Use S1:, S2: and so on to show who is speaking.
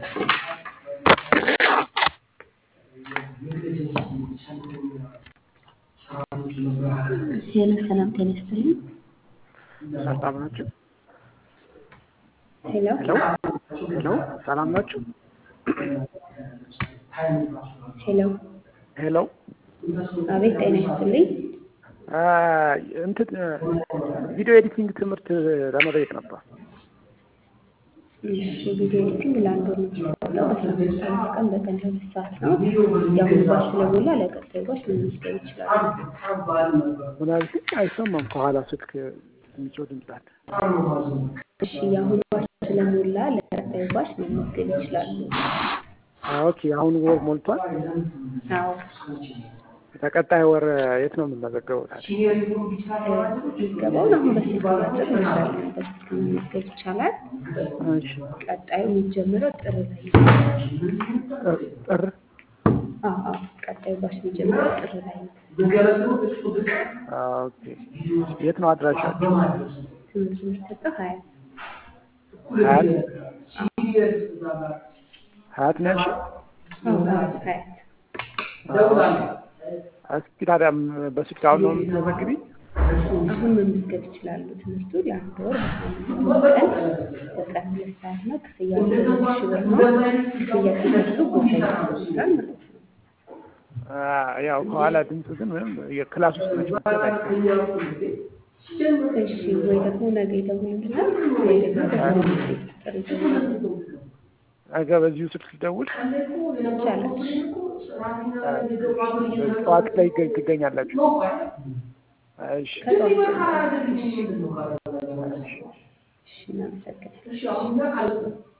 S1: ሄሎ ሰላም ጤና ይስጥልኝ።
S2: ሰላም ናችሁ?
S1: ሄሎ
S2: ሄሎ ሄሎ፣ ሰላም ናችሁ?
S1: ሄሎ
S2: ሄሎ
S1: አቤት ጤና ይስጥልኝ።
S2: እንትን ቪዲዮ ኤዲቲንግ ትምህርት ለመጠየቅ ነበር።
S1: እሺ ቪዲዮ ኤዲቲንግ ለአንድ ወር ነው የሚሰጠው። በሳምንት 7 ቀን በቀን 2 ሰዓት ነው። የአሁኑ ባች ስለሞላ ለቀጣዩ ባች መመዝገብ ይችላሉ።
S2: ምናልባት አይሰማም፣ ከኋላ ስልክ የሚጮህ ድምፅ አለ።
S1: እሺ የአሁኑ ባች ስለሞላ ለቀጣዩ ባች መመዝገብ ይችላሉ።
S2: ኦኬ፣ አሁን ወር ሞልቷል።
S1: አዎ
S2: ለቀጣይ ወር የት ነው የምንመዘገበው ታዲያ?
S1: ምዝገባውን አሁን በስልክ ማድረግ እንችላለን። በስልክ መመዝገብ ይቻላል።
S2: እሺ፣
S1: ቀጣዩ የሚጀምረው ጥር ላይ ነው።
S2: ጥር?
S1: አዎ ቀጣዩ ባች የሚጀምረው ጥር ላይ ነው።
S2: ኦኬ፣ የት ነው አድራሻችሁ?
S1: ትምህርት የሚሰጠው ሀያት
S2: ሀያት ነው ያልሽኝ?
S1: ሀያት።
S2: እስኪ ታዲያ በስልክ አሁን ነው የምትመዘግቢኝ?
S1: አሁን መመዝገብ ይችላሉ። ትምህርቱ ለአንድ ወር በሳምንት በቀን 2 ሰዓት ነው። ክፍያው 2,000 ብር ነው። ክፍያ ሲደርሱ ቦታ ይሰጡታል ማለት ነው።
S2: ያው ከኋላ ድምፅ ግን ምንም የክላስ ውስጥ ነች ማለት አይቻልም።
S1: እሺ ወይ ደግሞ ነገ ይደውሉልናል ወይ ደግሞ በዚህ ቁጥር ይደውሉልናል።
S2: ነገ በዚሁ ስልክ ልደውል
S1: ይቻላል።
S2: ጠዋት ላይ ትገኛላችሁ? እሺ፣
S1: ከጠዋት ጀምሮ። እሺ እናመሰግናለን።